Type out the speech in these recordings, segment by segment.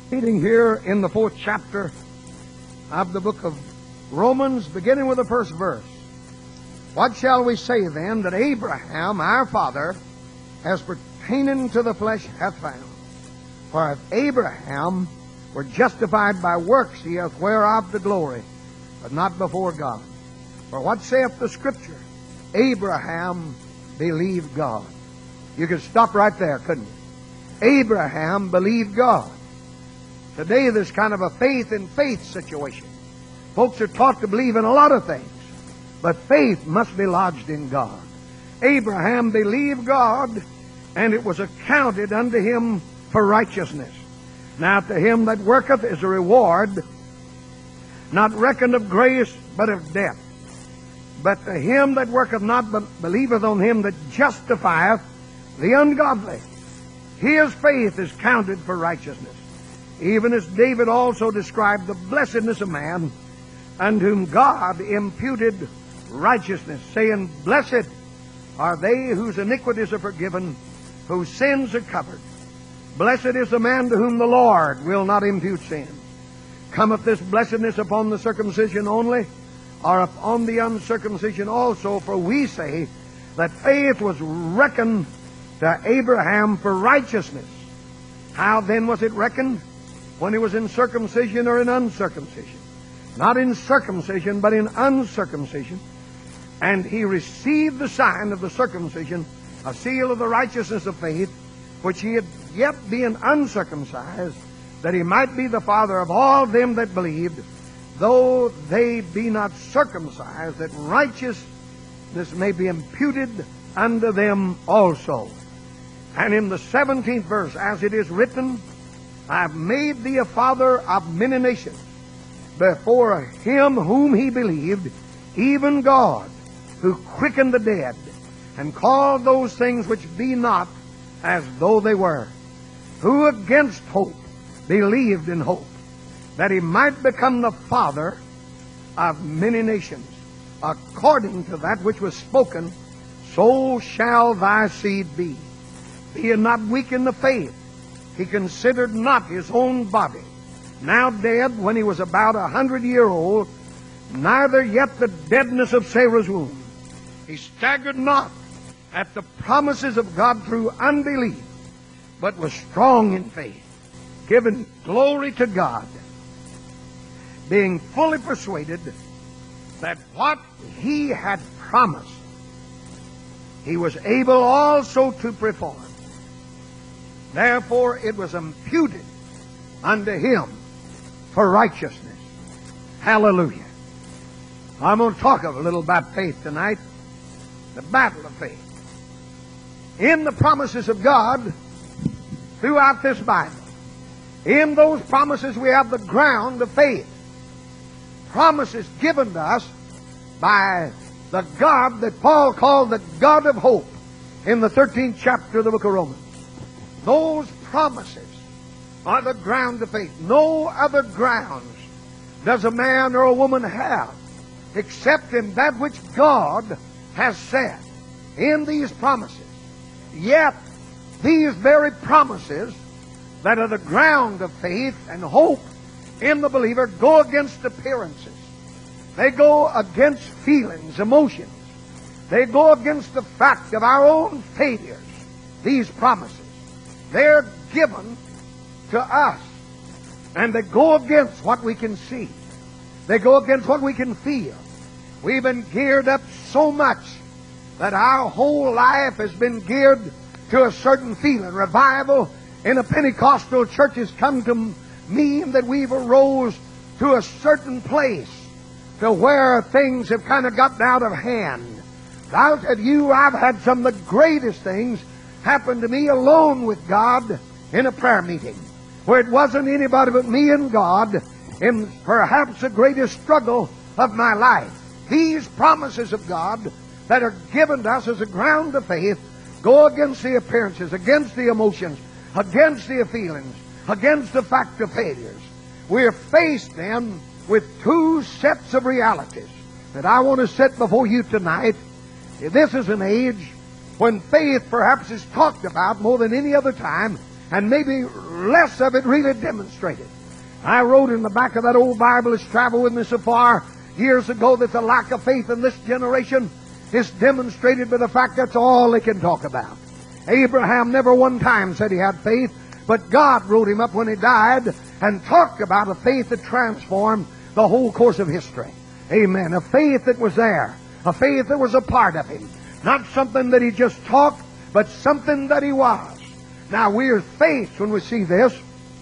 Reading here in the 4th chapter of the book of Romans, beginning with the first verse. What shall we say then that Abraham, our father, as pertaining to the flesh hath found? For if Abraham were justified by works, he hath whereof the glory, but not before God. For what saith the Scripture? Abraham believed God. You could stop right there, couldn't you? Abraham believed God. Today there's kind of a faith in faith situation. Folks are taught to believe in a lot of things, but faith must be lodged in God. Abraham believed God, and it was accounted unto him for righteousness. Now to him that worketh is a reward, not reckoned of grace, but of debt. But to him that worketh not, but believeth on him that justifieth the ungodly, his faith is counted for righteousness. Even as David also described the blessedness of man, unto whom God imputed righteousness, saying, Blessed are they whose iniquities are forgiven, whose sins are covered. Blessed is the man to whom the Lord will not impute sin. Cometh this blessedness upon the circumcision only, or upon the uncircumcision also? For we say that faith was reckoned to Abraham for righteousness. How then was it reckoned? When he was in circumcision or in uncircumcision? Not in circumcision, but in uncircumcision. And he received the sign of the circumcision, a seal of the righteousness of faith, which he had yet being uncircumcised, that he might be the father of all them that believed, though they be not circumcised, that righteousness may be imputed unto them also. And in the 17th verse, as it is written, I have made thee a father of many nations, before him whom he believed, even God, who quickened the dead, and called those things which be not as though they were, who against hope believed in hope, that he might become the father of many nations, according to that which was spoken, so shall thy seed be. Being not weak in the faith, he considered not his own body, now dead when he was about 100 years old, neither yet the deadness of Sarah's womb. He staggered not at the promises of God through unbelief, but was strong in faith, giving glory to God, being fully persuaded that what he had promised, he was able also to perform. Therefore it was imputed unto him for righteousness. Hallelujah. I'm going to talk a little about faith tonight. The battle of faith. In the promises of God throughout this Bible, in those promises we have the ground of faith. Promises given to us by the God that Paul called the God of hope in the 13th chapter of the book of Romans. Those promises are the ground of faith. No other grounds does a man or a woman have except in that which God has said in these promises. Yet these very promises that are the ground of faith and hope in the believer go against appearances. They go against feelings, emotions. They go against the fact of our own failures. These promises, they're given to us, and they go against what we can see. They go against what we can feel. We've been geared up so much that our whole life has been geared to a certain feeling. Revival in a Pentecostal church has come to mean that we've arose to a certain place to where things have kind of gotten out of hand. I'll tell you, I've had some of the greatest things happen to me alone with God in a prayer meeting, where it wasn't anybody but me and God in perhaps the greatest struggle of my life. These promises of God that are given to us as a ground of faith go against the appearances, against the emotions, against the feelings, against the fact of failures. We're faced then with two sets of realities that I want to set before you tonight. This is an age when faith perhaps is talked about more than any other time, and maybe less of it really demonstrated. I wrote in the back of that old Bible that's traveled with me so far years ago that the lack of faith in this generation is demonstrated by the fact that's all they can talk about. Abraham never one time said he had faith, but God wrote him up when he died and talked about a faith that transformed the whole course of history. Amen. A faith that was there. A faith that was a part of him. Not something that he just talked, but something that he was. Now we're faced, when we see this,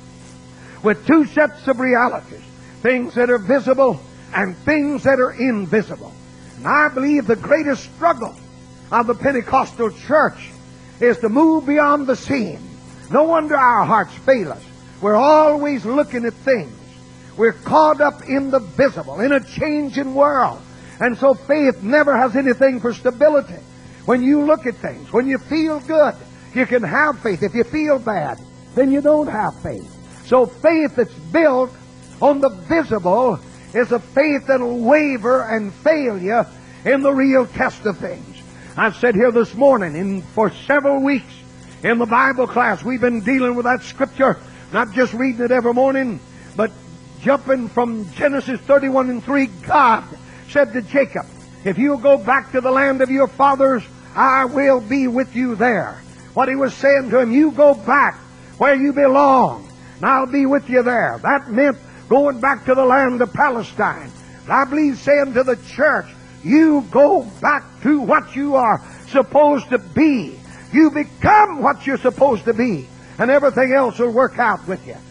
with two sets of realities. Things that are visible and things that are invisible. And I believe the greatest struggle of the Pentecostal church is to move beyond the seen. No wonder our hearts fail us. We're always looking at things. We're caught up in the visible, in a changing world. And so faith never has anything for stability. When you look at things, when you feel good, you can have faith. If you feel bad, then you don't have faith. So faith that's built on the visible is a faith that'll waver and fail you in the real test of things. I've said here this morning, and for several weeks in the Bible class, we've been dealing with that scripture, not just reading it every morning, but jumping from Genesis 31:3, God said to Jacob, if you'll go back to the land of your fathers, I will be with you there. What he was saying to him, you go back where you belong, and I'll be with you there. That meant going back to the land of Palestine. And I believe saying to the church, you go back to what you are supposed to be. You become what you're supposed to be, and everything else will work out with you.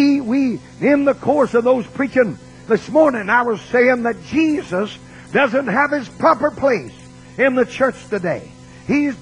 We in the course of those preaching this morning, I was saying that Jesus doesn't have his proper place in the church today. He's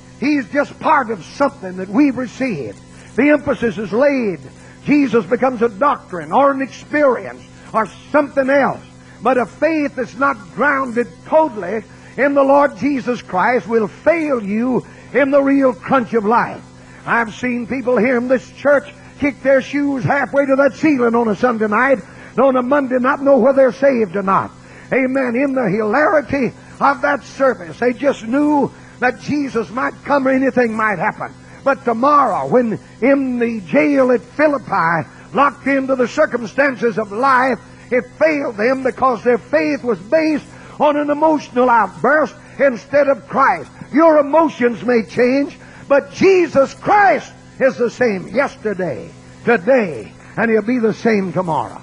just part of something that we've received. The emphasis is laid. Jesus becomes a doctrine or an experience or something else. But a faith that's not grounded totally in the Lord Jesus Christ will fail you in the real crunch of life. I've seen people here in this church kick their shoes halfway to that ceiling on a Sunday night, and on a Monday not know whether they're saved or not. Amen. In the hilarity of that service, they just knew that Jesus might come or anything might happen. But tomorrow, when in the jail at Philippi, locked into the circumstances of life, it failed them because their faith was based on an emotional outburst instead of Christ. Your emotions may change, but Jesus Christ is the same yesterday, today, and he'll be the same tomorrow.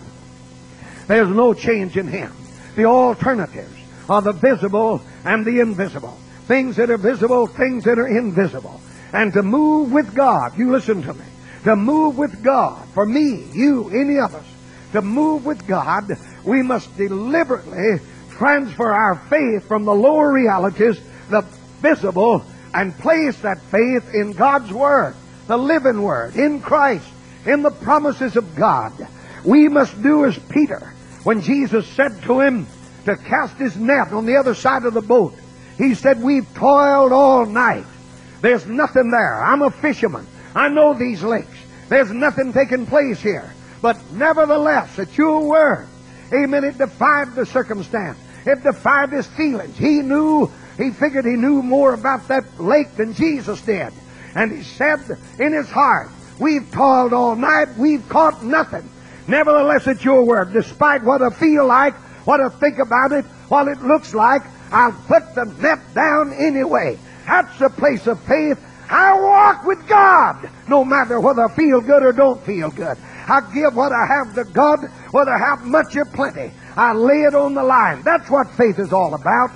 There's no change in him. The alternatives are the visible and the invisible. Things that are visible, things that are invisible. And to move with God, you listen to me, to move with God, for me, you, any of us, to move with God, we must deliberately transfer our faith from the lower realities, the visible, and place that faith in God's Word, the living Word, in Christ, in the promises of God. We must do as Peter, when Jesus said to him to cast his net on the other side of the boat. He said, we've toiled all night. There's nothing there. I'm a fisherman. I know these lakes. There's nothing taking place here. But nevertheless, at your word, amen, it defied the circumstance. It defied his feelings. He figured he knew more about that lake than Jesus did. And he said in his heart, we've toiled all night, we've caught nothing. Nevertheless, at your word, despite what I feel like, what I think about it, what it looks like, I'll put the net down anyway. That's a place of faith. I walk with God, no matter whether I feel good or don't feel good. I give what I have to God, whether I have much or plenty. I lay it on the line. That's what faith is all about.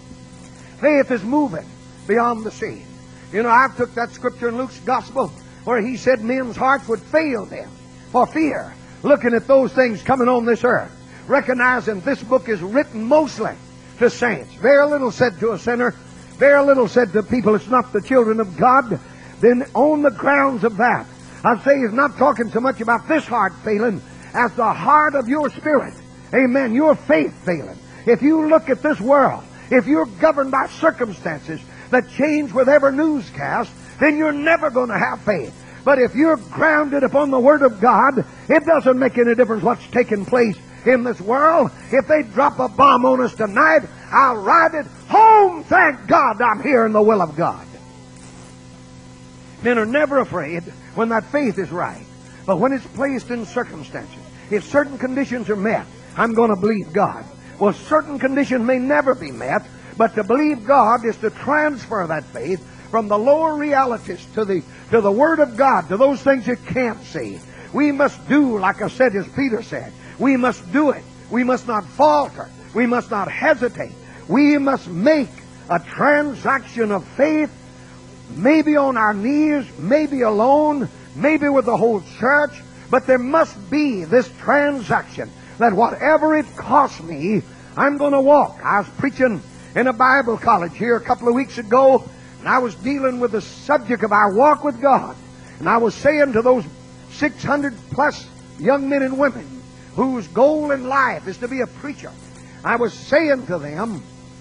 Faith is moving beyond the sea. You know, I took that scripture in Luke's gospel where he said men's hearts would fail them for fear, looking at those things coming on this earth, recognizing this book is written mostly to saints. Very little said to a sinner, very little said to people that's not the children of God. Then on the grounds of that, I say he's not talking so much about this heart failing as the heart of your spirit. Amen. Your faith failing. If you look at this world, if you're governed by circumstances that change with every newscast, then you're never going to have faith. But if you're grounded upon the Word of God, it doesn't make any difference what's taking place in this world. If they drop a bomb on us tonight, I'll ride it home. Thank God I'm here in the will of God. Men are never afraid when that faith is right. But when it's placed in circumstances, if certain conditions are met, I'm going to believe God. Well, certain conditions may never be met, but to believe God is to transfer that faith from the lower realities to the Word of God, to those things you can't see. We must do, like I said, as Peter said, we must do it. We must not falter. We must not hesitate. We must make a transaction of faith, maybe on our knees, maybe alone, maybe with the whole church, but there must be this transaction that whatever it costs me, I'm going to walk. I was preaching in a Bible college here a couple of weeks ago, and I was dealing with the subject of our walk with God. And I was saying to those 600 plus young men and women whose goal in life is to be a preacher, I was saying to them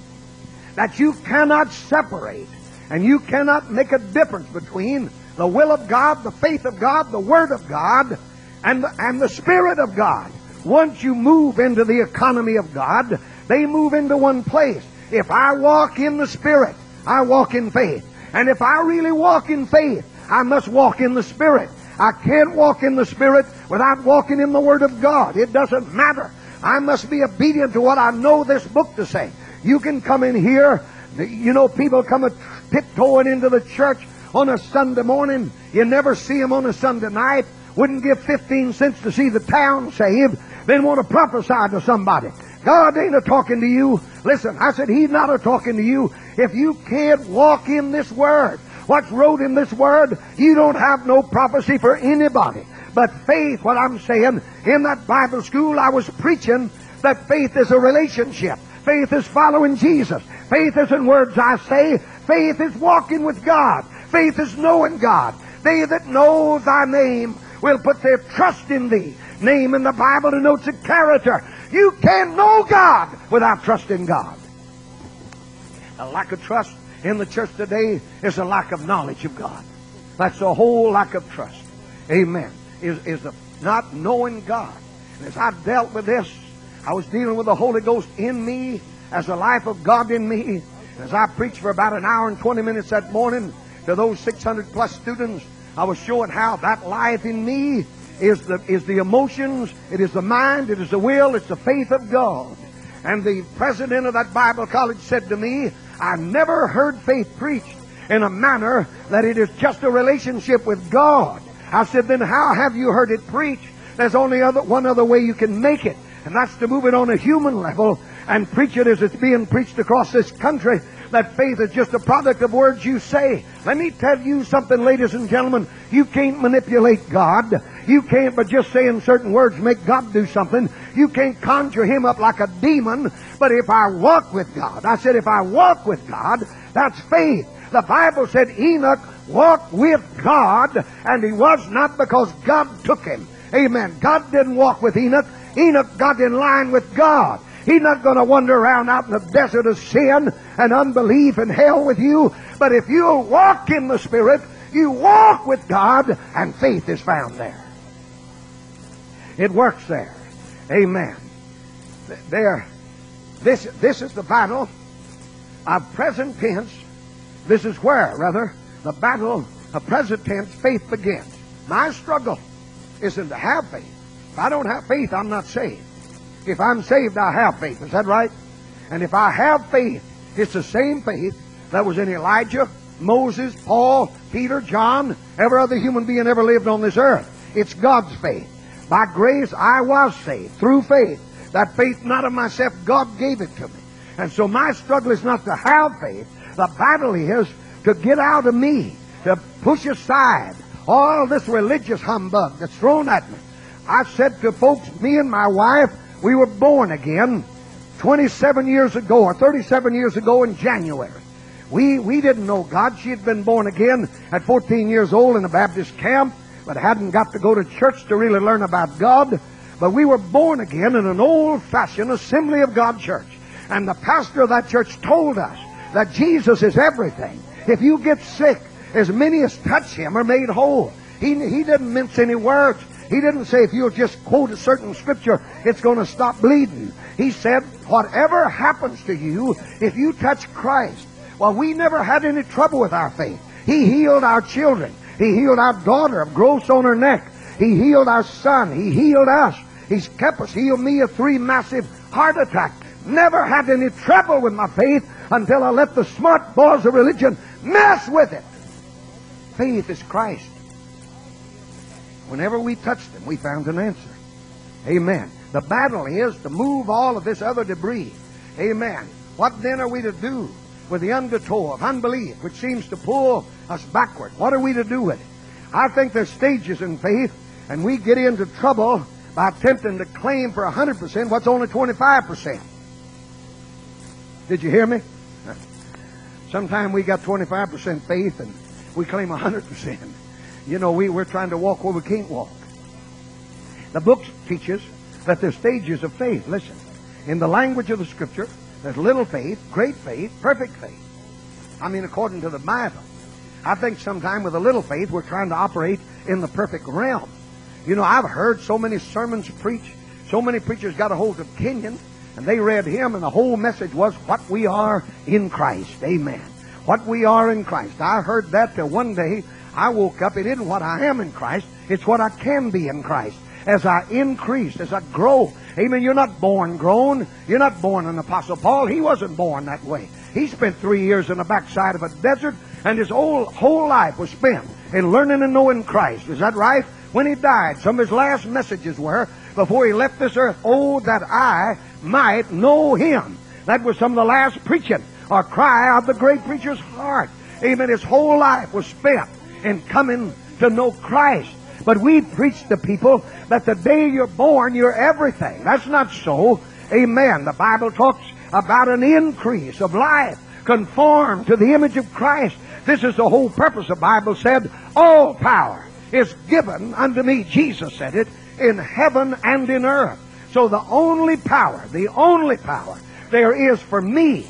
that you cannot separate and you cannot make a difference between the will of God, the faith of God, the Word of God, and the Spirit of God. Once you move into the economy of God, they move into one place. If I walk in the Spirit, I walk in faith. And if I really walk in faith, I must walk in the Spirit. I can't walk in the Spirit without walking in the Word of God. It doesn't matter. I must be obedient to what I know this book to say. You can come in here, you know, people come tiptoeing into the church on a Sunday morning. You never see them on a Sunday night. Wouldn't give 15 cents to see the town saved. Then want to prophesy to somebody. God ain't a-talking to you. Listen, I said He's not a-talking to you. If you can't walk in this Word, what's wrote in this Word, you don't have no prophecy for anybody. But faith, what I'm saying, in that Bible school I was preaching that faith is a relationship. Faith is following Jesus. Faith isn't words I say. Faith is walking with God. Faith is knowing God. They that know Thy name will put their trust in Thee. Name in the Bible denotes a character. You can't know God without trusting God. A lack of trust in the church today is a lack of knowledge of God. That's a whole lack of trust. Amen. Is the not knowing God. And as I dealt with this, I was dealing with the Holy Ghost in me, as the life of God in me. As I preached for about an hour and 20 minutes that morning to those 600 plus students, I was showing how that life in me is the emotions, it is the mind, it is the will, it's the faith of God. And the president of that Bible college said to me, I never heard faith preached in a manner that it is just a relationship with God. I said, then how have you heard it preached? There's only one other way you can make it, and that's to move it on a human level and preach it as it's being preached across this country, that faith is just a product of words you say. Let me tell you something, ladies and gentlemen. You can't manipulate God. You can't, by just saying certain words, make God do something. You can't conjure Him up like a demon. But if I walk with God, I said if I walk with God, that's faith. The Bible said Enoch walked with God, and he was not because God took him. Amen. God didn't walk with Enoch. Enoch got in line with God. He's not going to wander around out in the desert of sin and unbelief and hell with you. But if you walk in the Spirit, you walk with God, and faith is found there. It works there. Amen. This is the battle of present tense. This is where, rather, the battle of present tense faith begins. My struggle isn't to have faith. If I don't have faith, I'm not saved. If I'm saved, I have faith. Is that right? And if I have faith, it's the same faith that was in Elijah, Moses, Paul, Peter, John, every other human being ever lived on this earth. It's God's faith. By grace, I was saved through faith. That faith not of myself, God gave it to me. And so my struggle is not to have faith. The battle is to get out of me, to push aside all this religious humbug that's thrown at me. I said to folks, me and my wife, we were born again 27 years ago or 37 years ago in January. We didn't know God. She had been born again at 14 years old in a Baptist camp, but hadn't got to go to church to really learn about God. But we were born again in an old-fashioned Assembly of God church. And the pastor of that church told us that Jesus is everything. If you get sick, as many as touch Him are made whole. He didn't mince any words. He didn't say if you'll just quote a certain scripture, it's going to stop bleeding. He said, whatever happens to you, if you touch Christ. Well, we never had any trouble with our faith. He healed our children. He healed our daughter of growths on her neck. He healed our son. He healed us. He's kept us. He healed me of 3 massive heart attacks. Never had any trouble with my faith until I let the smart boys of religion mess with it. Faith is Christ. Whenever we touched Him, we found an answer. Amen. The battle is to move all of this other debris. Amen. What then are we to do with the undertow of unbelief, which seems to pull us backward? What are we to do with it? I think there's stages in faith, and we get into trouble by attempting to claim for 100% what's only 25%. Did you hear me? Sometimes we got 25% faith and we claim 100%. You know, we're trying to walk where we can't walk. The book teaches that there's stages of faith. Listen, in the language of the Scripture, there's little faith, great faith, perfect faith. I mean, according to the Bible. I think sometime with a little faith, we're trying to operate in the perfect realm. You know, I've heard so many sermons preached. So many preachers got a hold of Kenyon, and they read him, and the whole message was what we are in Christ. Amen. What we are in Christ. I heard that till one day I woke up. It isn't what I am in Christ. It's what I can be in Christ. As I increase, as I grow. Amen. You're not born grown. You're not born an Apostle Paul. He wasn't born that way. He spent 3 years in the backside of a desert, and his whole life was spent in learning and knowing Christ. Is that right? When he died, some of his last messages were, before he left this earth, oh, that I might know Him. That was some of the last preaching or cry of the great preacher's heart. Amen. His whole life was spent in coming to know Christ. But we preach to people that the day you're born, you're everything. That's not so. Amen. The Bible talks about an increase of life conformed to the image of Christ. This is the whole purpose. The Bible said, all power is given unto me. Jesus said it, in heaven and in earth. So the only power there is for me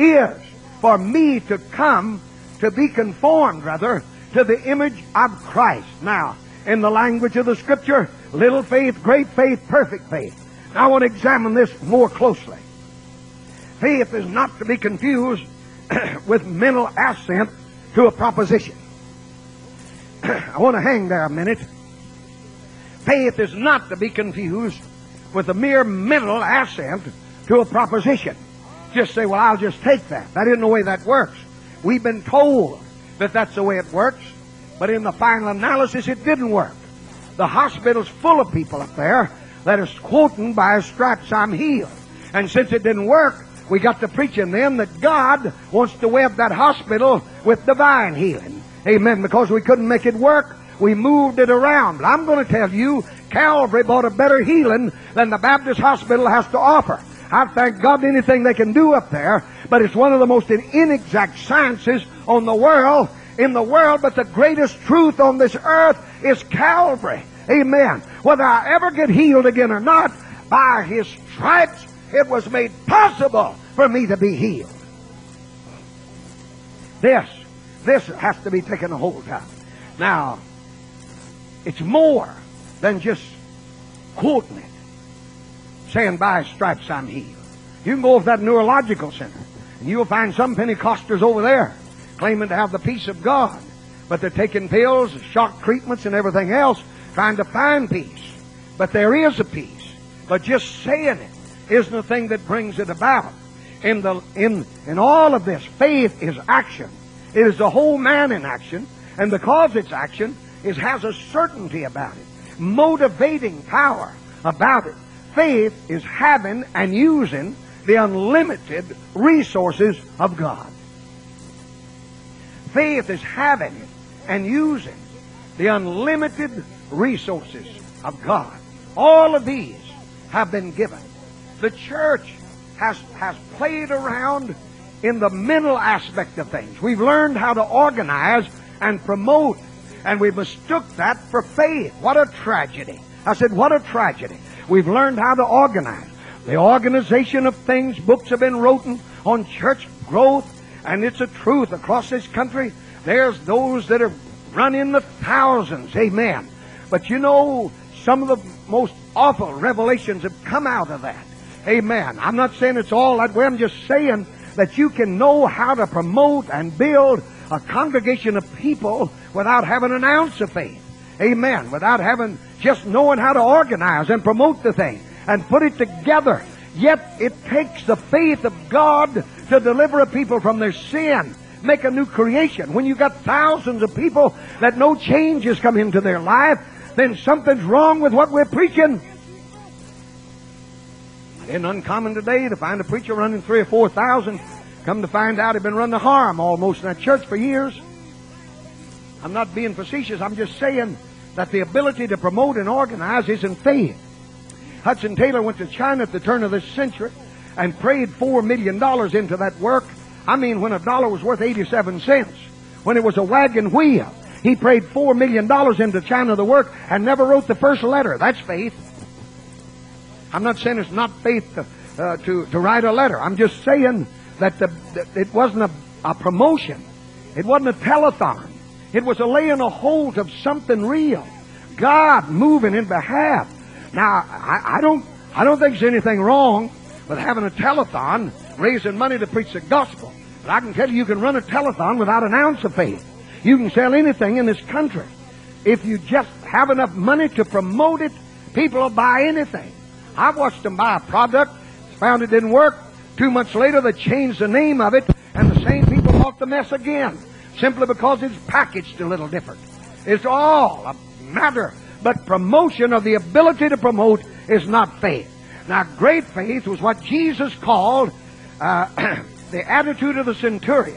to come to be conformed, rather, to the image of Christ. Now, in the language of the Scripture, little faith, great faith, perfect faith. Now I want to examine this more closely. Faith is not to be confused with mental assent to a proposition. I want to hang there a minute. Faith is not to be confused with a mere mental assent to a proposition. Just say, well, I'll just take that. That isn't the way that works. We've been told that that's the way it works, but in the final analysis, it didn't work. The hospital's full of people up there that is quoting, by His stripes I'm healed. And since it didn't work, we got to preaching them that God wants to web that hospital with divine healing. Amen. Because we couldn't make it work, we moved it around. But I'm going to tell you, Calvary brought a better healing than the Baptist hospital has to offer. I thank God anything they can do up there, but it's one of the most inexact sciences in the world, but the greatest truth on this earth is Calvary. Amen. Whether I ever get healed again or not, by His stripes it was made possible for me to be healed. This has to be taken a hold of. Now, it's more than just quoting it, saying by His stripes I'm healed. You can go to that neurological center, and you'll find some Pentecostals over there claiming to have the peace of God, but they're taking pills, shock treatments, and everything else, trying to find peace. But there is a peace. But just saying it isn't the thing that brings it about. In all of this, faith is action. It is the whole man in action, and because it's action, it has a certainty about it, motivating power about it. Faith is having and using the unlimited resources of God. Faith is having and using the unlimited resources of God. All of these have been given. The church has played around in the mental aspect of things. We've learned how to organize and promote, and we mistook that for faith. What a tragedy. I said, what a tragedy. We've learned how to organize. The organization of things, books have been written on church growth, and it's a truth across this country. There's those that have run in the thousands. Amen. But you know, some of the most awful revelations have come out of that. Amen. I'm not saying it's all that way. I'm just saying that you can know how to promote and build a congregation of people without having an ounce of faith. Amen. Without having just knowing how to organize and promote the thing and put it together. Yet it takes the faith of God to deliver a people from their sin, make a new creation. When you got thousands of people that no changes come into their life, then something's wrong with what we're preaching. It isn't uncommon today to find a preacher running 3,000 or 4,000. Come to find out he's been running a harm almost in that church for years. I'm not being facetious. I'm just saying that the ability to promote and organize is in faith. Hudson Taylor went to China at the turn of this century and prayed $4 million into that work. I mean, when a dollar was worth 87 cents, when it was a wagon wheel, he prayed $4 million into China the work and never wrote the first letter. That's faith. I'm not saying it's not faith to write a letter. I'm just saying that it wasn't a promotion. It wasn't a telethon. It was a laying a hold of something real. God moving in behalf. Now, I don't think there's anything wrong with having a telethon, raising money to preach the gospel. But I can tell you can run a telethon without an ounce of faith. You can sell anything in this country. If you just have enough money to promote it, people will buy anything. I've watched them buy a product, found it didn't work. 2 months later, they changed the name of it, and the same people bought the mess again, simply because it's packaged a little different. It's all a matter, but promotion of the ability to promote is not faith. Now, great faith was what Jesus called the attitude of the centurion.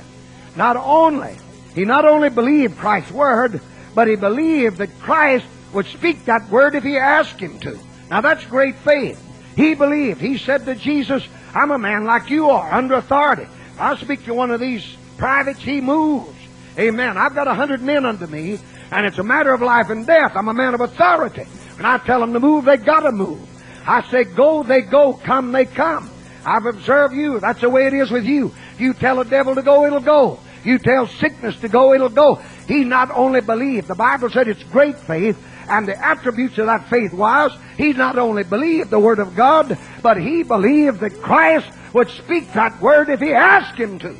He not only believed Christ's word, but he believed that Christ would speak that word if he asked him to. Now, that's great faith. He believed. He said to Jesus, I'm a man like you are, under authority. If I speak to one of these privates, he moves. Amen. I've got 100 men under me, and it's a matter of life and death. I'm a man of authority. When I tell them to move, they got to move. I say go, they go. Come, they come. I've observed you. That's the way it is with you. If you tell a devil to go, it'll go. You tell sickness to go, it'll go. He not only believed. The Bible said it's great faith, and the attributes of that faith was he not only believed the Word of God, but he believed that Christ would speak that Word if he asked him to.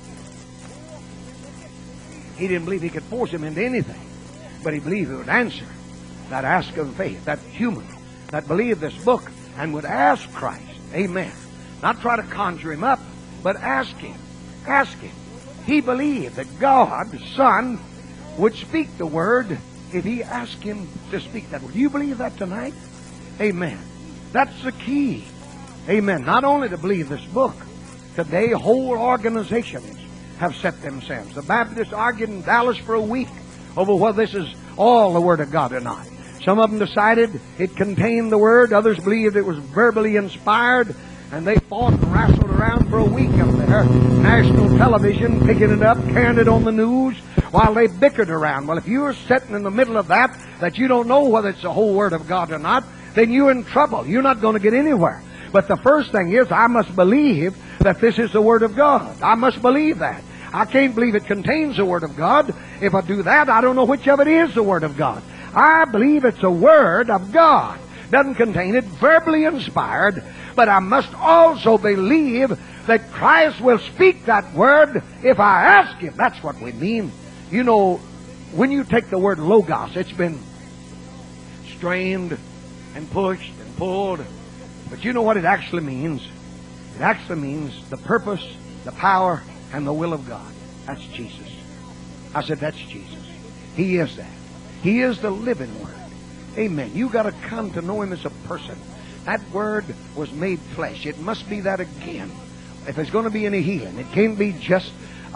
He didn't believe he could force him into anything, but he believed he would answer that ask of faith, that human that believed this book and would ask Christ. Amen. Not try to conjure him up, but ask him. Ask him. He believed that God, the Son, would speak the Word if he asked him to speak that word. Do you believe that tonight? Amen. That's the key. Amen. Not only to believe this book, today whole organizations have set themselves. The Baptists argued in Dallas for a week over whether this is all the Word of God or not. Some of them decided it contained the Word. Others believed it was verbally inspired. And they fought and wrestled around for a week up there. National television picking it up, carrying it on the news, while they bickered around. Well, if you're sitting in the middle of that you don't know whether it's the whole Word of God or not, then you're in trouble. You're not going to get anywhere. But the first thing is, I must believe that this is the Word of God. I must believe that. I can't believe it contains the Word of God. If I do that, I don't know which of it is the Word of God. I believe it's the Word of God. Doesn't contain it, verbally inspired, but I must also believe that Christ will speak that word if I ask him. That's what we mean. You know, when you take the word logos, it's been strained and pushed and pulled. But you know what it actually means? It actually means the purpose, the power, and the will of God. That's Jesus. I said, that's Jesus. He is that. He is the living Word. Amen. You got to come to know Him as a person. That Word was made flesh. It must be that again. If there's going to be any healing, it can't be just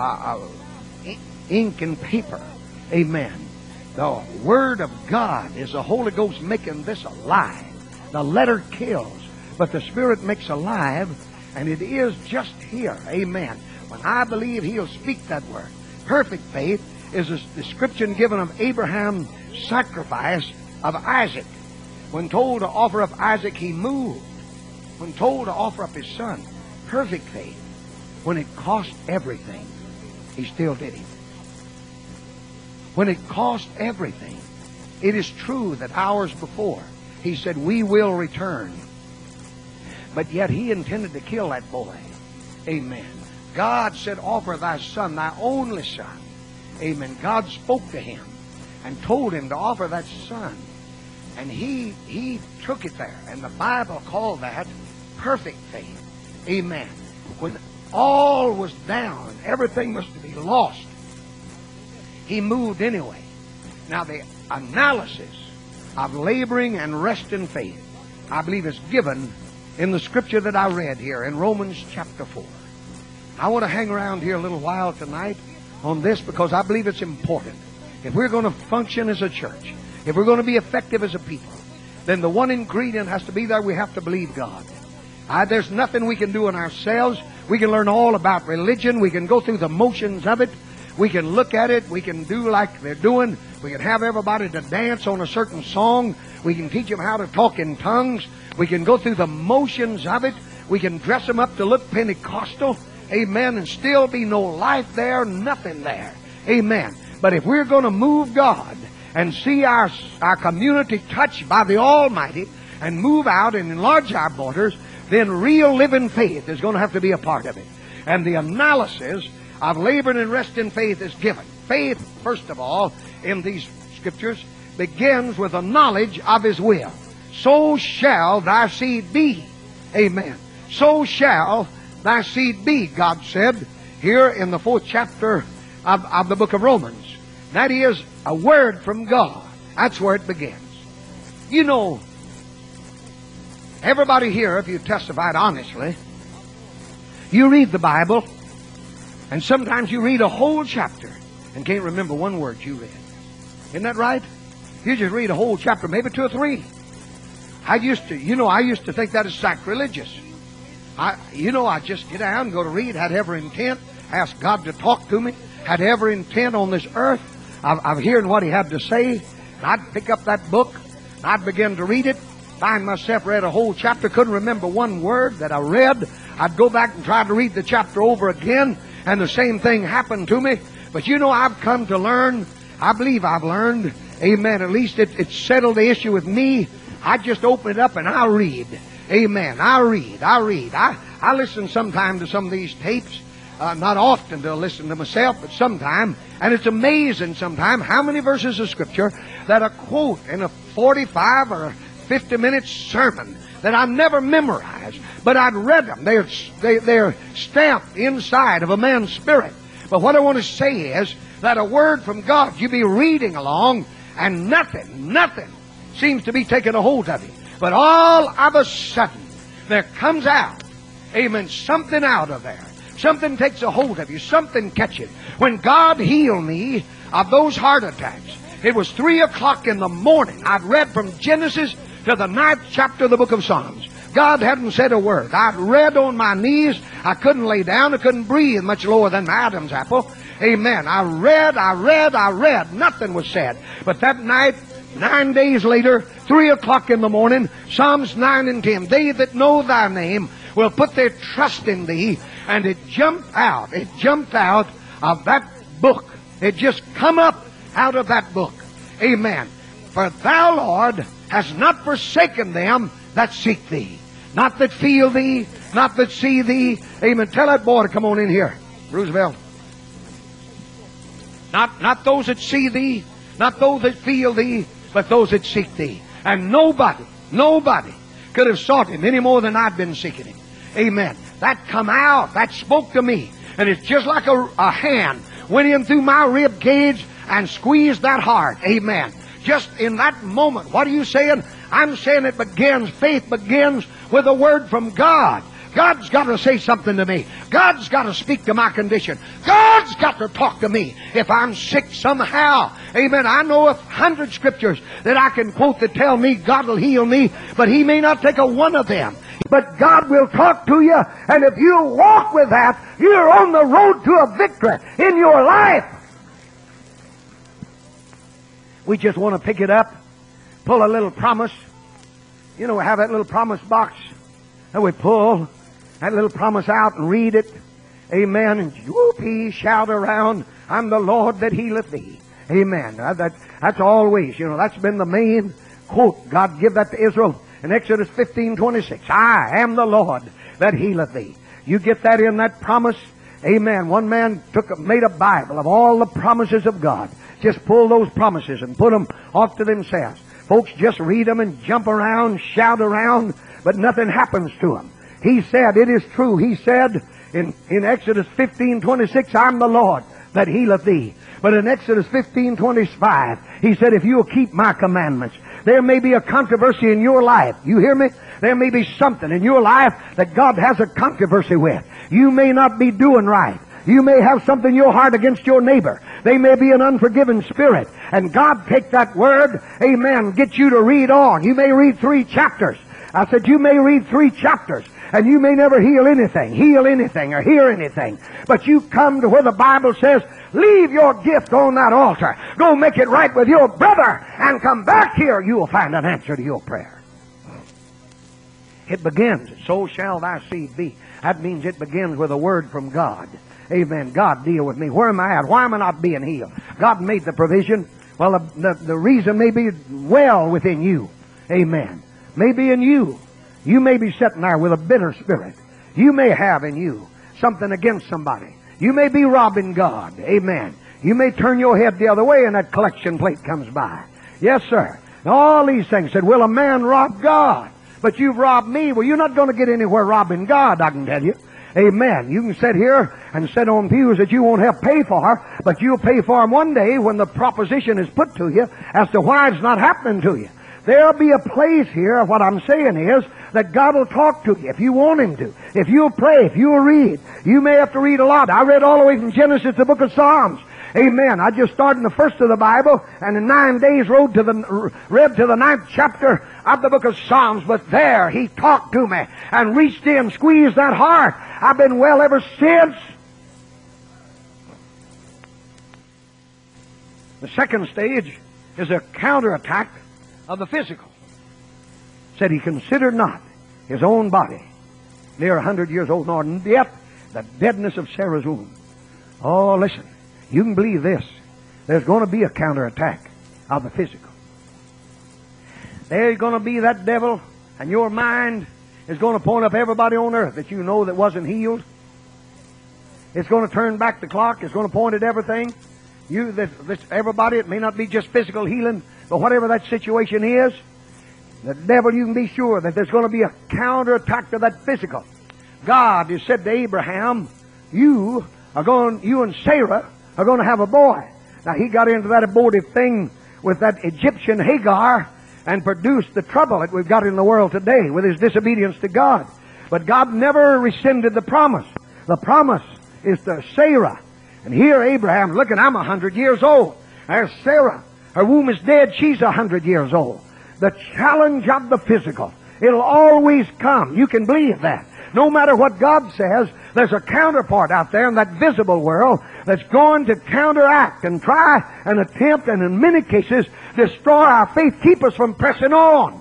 ink and paper. Amen. The Word of God is the Holy Ghost making this alive. The letter kills, but the Spirit makes alive, and it is just here. Amen. When I believe He'll speak that Word. Perfect faith is a description given of Abraham's sacrifice of Isaac. When told to offer up Isaac, he moved. When told to offer up his son, perfect faith. When it cost everything, he still did it. When it cost everything, it is true that hours before, he said, we will return. But yet he intended to kill that boy. Amen. God said, offer thy son, thy only son. Amen. God spoke to him and told him to offer that son. And he took it there. And the Bible called that perfect faith. Amen. When all was down, everything was to be lost, he moved anyway. Now the analysis of laboring and resting faith, I believe, is given in the scripture that I read here in Romans chapter 4. I want to hang around here a little while tonight on this because I believe it's important. If we're going to function as a church, if we're going to be effective as a people, then the one ingredient has to be there. We have to believe God. There's nothing we can do in ourselves. We can learn all about religion. We can go through the motions of it. We can look at it. We can do like they're doing. We can have everybody to dance on a certain song. We can teach them how to talk in tongues. We can go through the motions of it. We can dress them up to look Pentecostal. Amen. And still be no life there, nothing there. Amen. But if we're going to move God and see our community touched by the Almighty and move out and enlarge our borders, then real living faith is going to have to be a part of it. And the analysis of laboring and resting faith is given. Faith, first of all, in these scriptures, begins with a knowledge of His will. So shall thy seed be. Amen. So shall thy seed be, God said here in the 4th chapter of the book of Romans. That is a word from God. That's where it begins. You know, everybody here, if you testified honestly, you read the Bible, and sometimes you read a whole chapter and can't remember one word you read. Isn't that right? You just read a whole chapter, maybe 2 or 3. I used to think that is sacrilegious. I just get down, go to read, had every intent, ask God to talk to me, had every intent on this earth of hearing what He had to say. And I'd pick up that book, and I'd begin to read it, find myself read a whole chapter, couldn't remember one word that I read. I'd go back and try to read the chapter over again, and the same thing happened to me. But I've come to learn, I believe I've learned, amen, at least it settled the issue with me. I just open it up and I read. Amen. I read. I listen sometime to some of these tapes. Not often to listen to myself, but sometime. And it's amazing sometime how many verses of Scripture that I quote in a 45 or 50-minute sermon that I never memorized, but I'd read them. They're stamped inside of a man's spirit. But what I want to say is that a word from God, you be reading along, and nothing seems to be taking a hold of you. But all of a sudden, there comes out, amen, something out of there. Something takes a hold of you. Something catches. When God healed me of those heart attacks, it was 3 o'clock in the morning. I'd read from Genesis to the 9th chapter of the book of Psalms. God hadn't said a word. I'd read on my knees. I couldn't lay down. I couldn't breathe much lower than my Adam's apple. Amen. I read. Nothing was said. But that night, 9 days later, 3 o'clock in the morning, Psalms 9 and 10. They that know thy name will put their trust in thee. And it jumped out. It jumped out of that book. It just come up out of that book. Amen. For thou, Lord, hast not forsaken them that seek thee. Not that feel thee, not that see thee. Amen. Tell that boy to come on in here. Roosevelt. Not those that see thee, not those that feel thee, but those that seek thee. And nobody could have sought Him any more than I'd been seeking Him. Amen. That come out, that spoke to me. And it's just like a hand went in through my rib cage and squeezed that heart. Amen. Just in that moment. What are you saying? I'm saying faith begins with a word from God. God's got to say something to me. God's got to speak to my condition. God's got to talk to me if I'm sick somehow. Amen. I know 100 scriptures that I can quote that tell me God will heal me, but He may not take a one of them. But God will talk to you, and if you walk with that, you're on the road to a victory in your life. We just want to pick it up, pull a little promise. We have that little promise box, and we pull that little promise out and read it. Amen. And whoopee, shout around, I'm the Lord that healeth thee. Amen. That's always, that's been the main quote. God give that to Israel. In Exodus 15:26, I am the Lord that healeth thee. You get that in that promise, Amen. One man made a Bible of all the promises of God. Just pull those promises and put them off to themselves. Folks just read them and jump around, shout around, but nothing happens to them. He said, it is true. He said in Exodus 15:26, I'm the Lord that healeth thee. But in Exodus 15:25, he said, if you will keep my commandments, there may be a controversy in your life. You hear me? There may be something in your life that God has a controversy with. You may not be doing right. You may have something in your heart against your neighbor. They may be an unforgiving spirit. And God take that word, amen, get you to read on. You may read 3 chapters. I said, you may read 3 chapters. And you may never heal anything, or hear anything. But you come to where the Bible says, leave your gift on that altar. Go make it right with your brother and come back here. You will find an answer to your prayer. It begins, so shall thy seed be. That means it begins with a word from God. Amen. God, deal with me. Where am I at? Why am I not being healed? God made the provision. Well, the reason may be well within you. Amen. Maybe in you. You may be sitting there with a bitter spirit. You may have in you something against somebody. You may be robbing God. Amen. You may turn your head the other way and that collection plate comes by. Yes, sir. All these things said, will a man rob God? But you've robbed me. Well, you're not going to get anywhere robbing God, I can tell you. Amen. You can sit here and sit on pews that you won't have pay for, but you'll pay for them one day when the proposition is put to you as to why it's not happening to you. There'll be a place here, what I'm saying is, that God will talk to you if you want Him to. If you'll pray, if you'll read. You may have to read a lot. I read all the way from Genesis to the book of Psalms. Amen. I just started in the first of the Bible, and in 9 days read to the 9th chapter of the book of Psalms. But there He talked to me and reached in, squeezed that heart. I've been well ever since. The second stage is a counterattack of the physical. Said he considered not his own body, near 100 years old, nor yet the deadness of Sarah's womb. Oh, listen, you can believe this. There's going to be a counterattack of the physical. There's going to be that devil, and your mind is going to point up everybody on earth that you know that wasn't healed. It's going to turn back the clock. It's going to point at everything. Everybody, it may not be just physical healing, but whatever that situation is, the devil, you can be sure that there's going to be a counterattack to that physical. God has said to Abraham, you and Sarah are going to have a boy. Now, he got into that abortive thing with that Egyptian Hagar and produced the trouble that we've got in the world today with his disobedience to God. But God never rescinded the promise. The promise is to Sarah. And here Abraham, looking, I'm 100 years old. There's Sarah. Her womb is dead. She's 100 years old. The challenge of the physical, it'll always come. You can believe that. No matter what God says, there's a counterpart out there in that visible world that's going to counteract and try and attempt and in many cases destroy our faith, keep us from pressing on.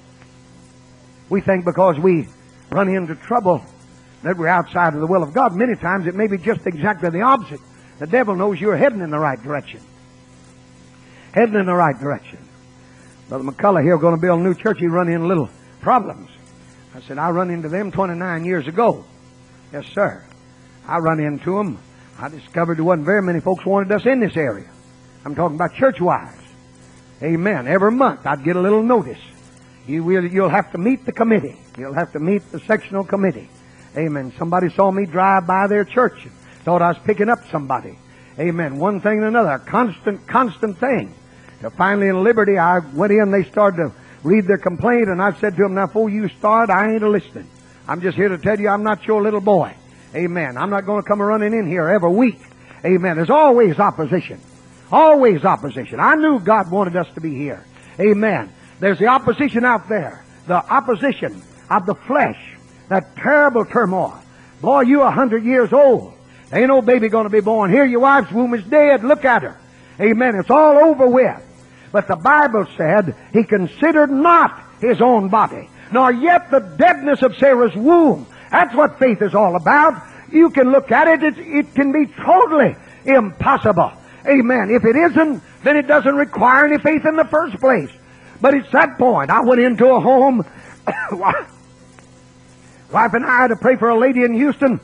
We think because we run into trouble that we're outside of the will of God. Many times it may be just exactly the opposite. The devil knows you're heading in the right direction. Heading in the right direction. Brother McCullough here going to build a new church. He run into little problems. I said, I run into them 29 years ago. Yes, sir. I run into them. I discovered there wasn't very many folks wanted us in this area. I'm talking about church-wise. Amen. Every month I'd get a little notice. You'll have to meet the committee. You'll have to meet the sectional committee. Amen. Somebody saw me drive by their church and thought I was picking up somebody. Amen. One thing and another. A constant thing. So finally in Liberty, I went in, they started to read their complaint, and I said to them, now before you start, I ain't a-listening. I'm just here to tell you I'm not your little boy. Amen. I'm not going to come running in here every week. Amen. There's always opposition. Always opposition. I knew God wanted us to be here. Amen. There's the opposition out there. The opposition of the flesh. That terrible turmoil. Boy, you're 100 years old. There ain't no baby going to be born here. Your wife's womb is dead. Look at her. Amen. It's all over with. But the Bible said he considered not his own body, nor yet the deadness of Sarah's womb. That's what faith is all about. You can look at it. It can be totally impossible. Amen. If it isn't, then it doesn't require any faith in the first place. But it's that point. I went into a home. Wife and I had to pray for a lady in Houston.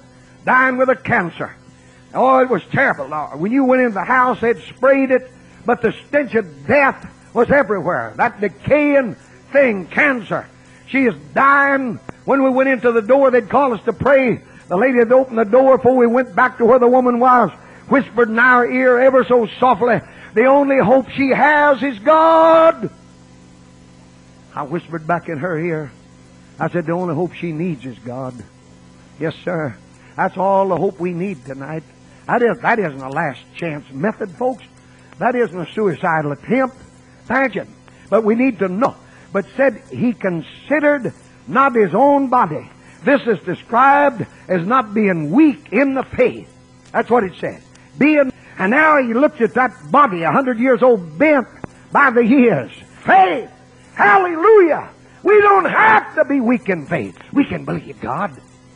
dying with a cancer. Oh, it was terrible. When you went into the house, they'd sprayed it, but the stench of death was everywhere. That decaying thing, cancer. She is dying. When we went into the door, they'd call us to pray. The lady had opened the door before we went back to where the woman was, whispered in our ear ever so softly, the only hope she has is God. I whispered back in her ear. I said, the only hope she needs is God. Yes, sir. That's all the hope we need tonight. That isn't a last chance method, folks. That isn't a suicidal attempt. Thank you. But we need to know. But said he considered not his own body. This is described as not being weak in the faith. That's what it said. And now he looks at that body, 100 years old, bent by the years. Faith! Hallelujah! We don't have to be weak in faith. We can believe God.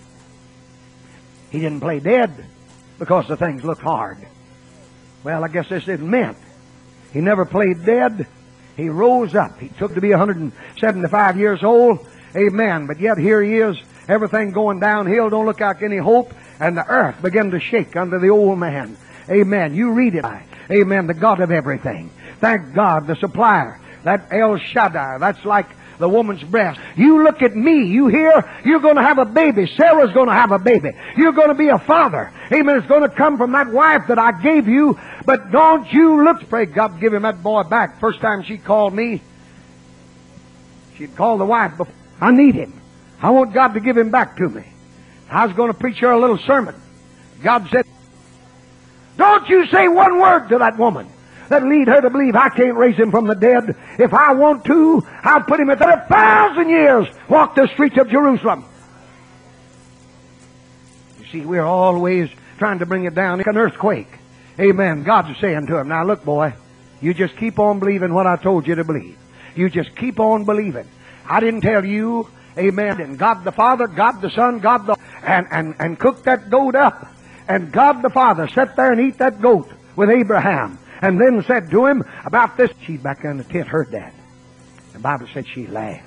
He didn't play dead because the things looked hard. Well, I guess this isn't meant. He never played dead. He rose up. He took to be 175 years old. Amen. But yet here he is. Everything going downhill. Don't look like any hope. And the earth began to shake under the old man. Amen. You read it. Amen. The God of everything. Thank God, the supplier. That El Shaddai. That's like the woman's breast. You look at me. You hear? You're going to have a baby. Sarah's going to have a baby. You're going to be a father. Amen. It's going to come from that wife that I gave you. But don't you look. Pray God give him that boy back. First time she called me, she'd called the wife before. I need him. I want God to give him back to me. I was going to preach her a little sermon. God said, don't you say one word to that woman that lead her to believe I can't raise him from the dead. If I want to, I'll put him at 1,000 years walk the streets of Jerusalem. You see, we're always trying to bring it down like an earthquake. Amen. God's saying to him, now look, boy, you just keep on believing what I told you to believe. You just keep on believing. I didn't tell you, amen, and God the Father, God the Son, God the... And cook that goat up. And God the Father sat there and eat that goat with Abraham. And then said to him about this. She back in the tent heard that. The Bible said she laughed.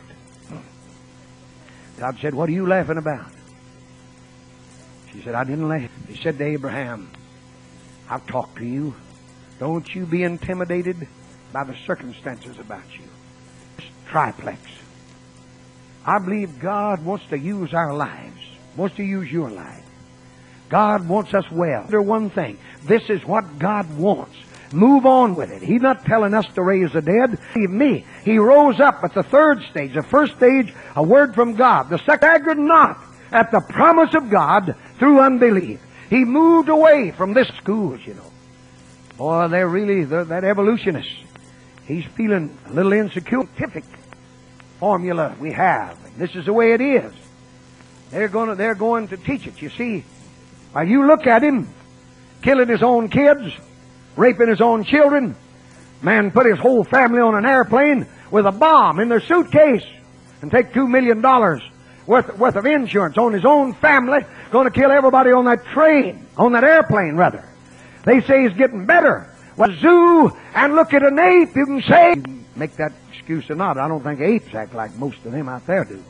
God said, what are you laughing about? She said, I didn't laugh. He said to Abraham, I've talked to you. Don't you be intimidated by the circumstances about you. Triplex. I believe God wants to use our lives. Wants to use your life. God wants us well. There's one thing. This is what God wants. Move on with it. He's not telling us to raise the dead. Believe me. He rose up at the third stage. The first stage, a word from God. The second, staggered not at the promise of God through unbelief. He moved away from this schools, you know. Boy, they're that evolutionist. He's feeling a little insecure. Scientific formula we have. This is the way it is. They're going to teach it. You see, while you look at him killing his own kids, raping his own children, man put his whole family on an airplane with a bomb in their suitcase and take $2 million worth of insurance on his own family, going to kill everybody on that train, on that airplane rather. They say he's getting better. Well, zoo and look at an ape, you can say, you can make that excuse or not. I don't think apes act like most of them out there do.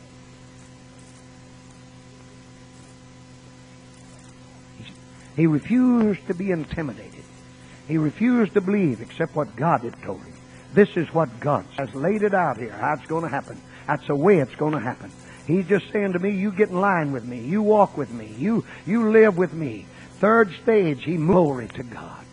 He refused to be intimidated. He refused to believe except what God had told him. This is what God has laid it out here, how it's going to happen. That's the way it's going to happen. He's just saying to me, you get in line with me. You walk with me. You live with me. Third stage, he moved. Glory to God.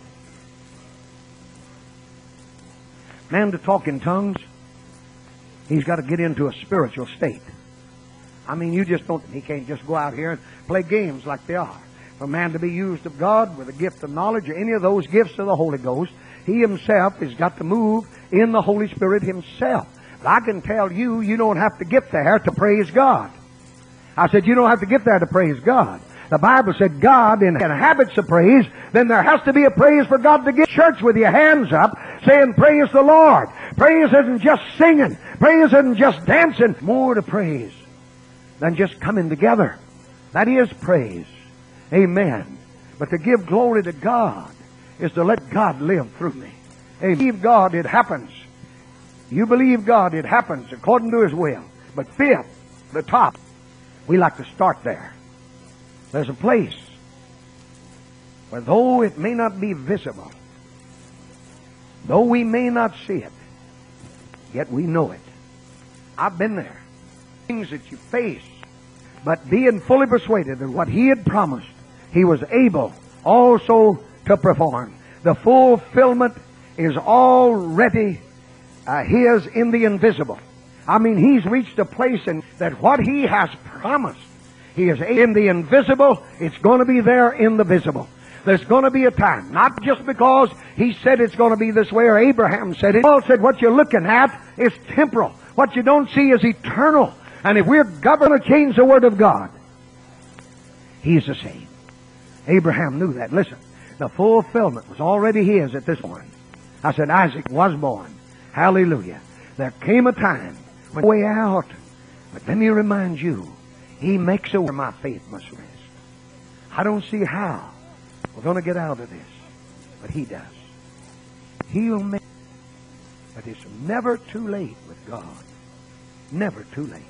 Man to talk in tongues, he's got to get into a spiritual state. I mean, he can't just go out here and play games like they are. For a man to be used of God with a gift of knowledge or any of those gifts of the Holy Ghost, he himself has got to move in the Holy Spirit himself. But I can tell you, you don't have to get there to praise God. I said, you don't have to get there to praise God. The Bible said God inhabits the praise. Then there has to be a praise for God to get church with your hands up saying, praise the Lord. Praise isn't just singing. Praise isn't just dancing. More to praise than just coming together. That is praise. Amen. But to give glory to God is to let God live through me. Amen. Believe God, it happens. You believe God, it happens according to His will. But fifth, the top, we like to start there. There's a place where though it may not be visible, though we may not see it, yet we know it. I've been there. Things that you face, but being fully persuaded that what He had promised, He was able also to perform. The fulfillment is already His in the invisible. I mean, He's reached a place in that what He has promised, He is in the invisible. It's going to be there in the visible. There's going to be a time, not just because He said it's going to be this way or Abraham said it. Paul said what you're looking at is temporal. What you don't see is eternal. And if we're governed to change the Word of God, He's the same. Abraham knew that. Listen, the fulfillment was already his at this point. I said Isaac was born. Hallelujah. There came a time when way out. But let me remind you, He makes a way where my faith must rest. I don't see how we're going to get out of this, but He does. He'll make. But it's never too late with God. Never too late.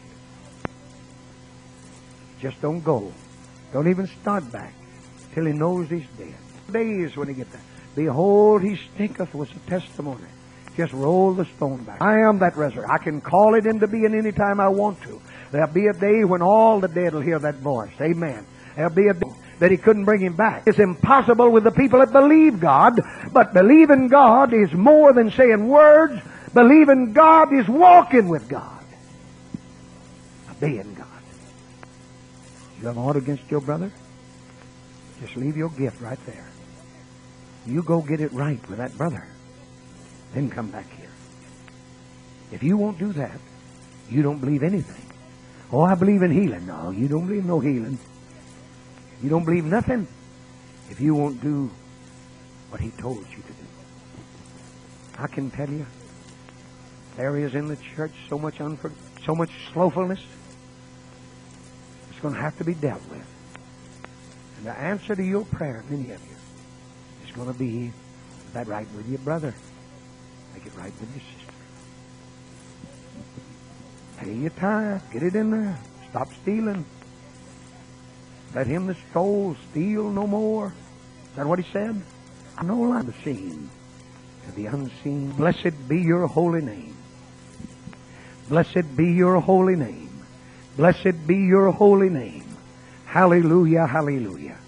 Just don't go. Don't even start back till He knows He's dead. Days when He gets there. Behold, He stinketh was a testimony. Just roll the stone back. I am that resurrection. I can call it into being any time I want to. There'll be a day when all the dead will hear that voice. Amen. There'll be a day that He couldn't bring him back. It's impossible with the people that believe God, but believing God is more than saying words. Believing God is walking with God. Obeying God. You have aught against your brother? Just leave your gift right there. You go get it right with that brother. Then come back here. If you won't do that, you don't believe anything. Oh, I believe in healing. No, you don't believe no healing. You don't believe nothing if you won't do what He told you to do. I can tell you, there is in the church so much slothfulness. It's going to have to be dealt with. And the answer to your prayer, many of you, is going to be that right with your brother. Make it right with your sister. Pay your tithe. Get it in there. Stop stealing. Let him that stole steal no more. Is that what He said? I know I'm the seen to the unseen. Blessed be your holy name. Blessed be your holy name. Blessed be your holy name. Hallelujah, hallelujah.